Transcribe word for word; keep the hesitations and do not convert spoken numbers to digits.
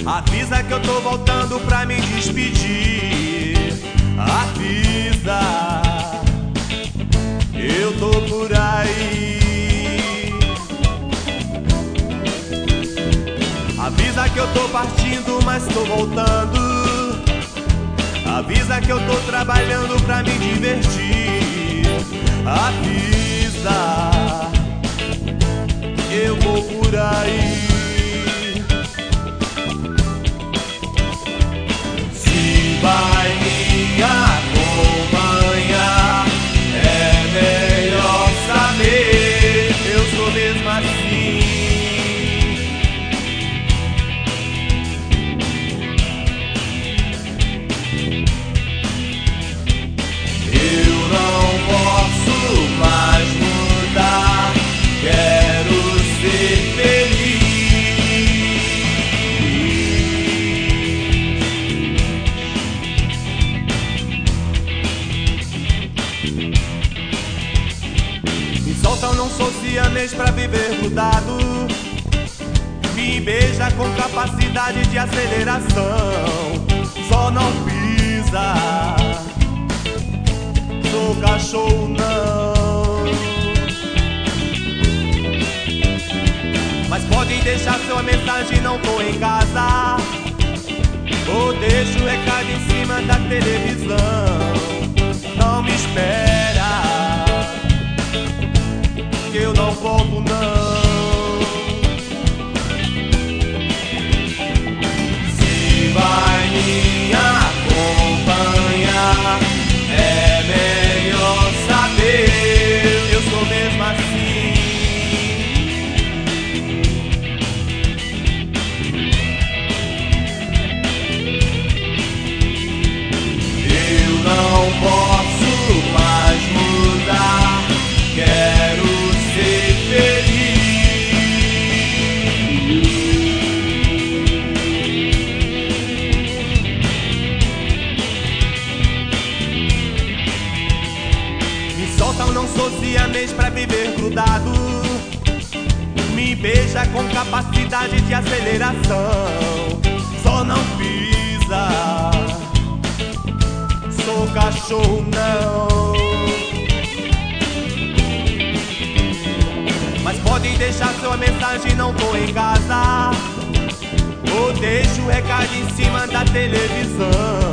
Avisa que eu tô voltando pra me despedir. Avisa, eu tô por aí. Avisa que eu tô partindo, mas tô voltando. Avisa que eu tô trabalhando pra me divertir. Avisa, eu vou por aí. Se vai me acompanhar, é melhor saber, eu sou mesmo assim. Eu não posso mais mudar, quero ser feliz. Me solta, eu não sou siamês pra viver grudado. Me beija com capacidade de aceleração. Só não pisa, sou cachorro não. Mas podem deixar sua mensagem, não tô em casa. Ou deixa o recado em cima da televisão. Não me espera, que eu não volto não. Se vai me acompanhar, é melhor saber, eu sou mesmo assim. Eu não posso mais mudar, quero ser feliz. Me solta, eu não sou siamês pra viver grudado. Me beija com capacidade de aceleração. Só não pisa, sou cachorro não. Mas podem deixar sua mensagem, não tô em casa. Ou deixa o recado em cima da televisão.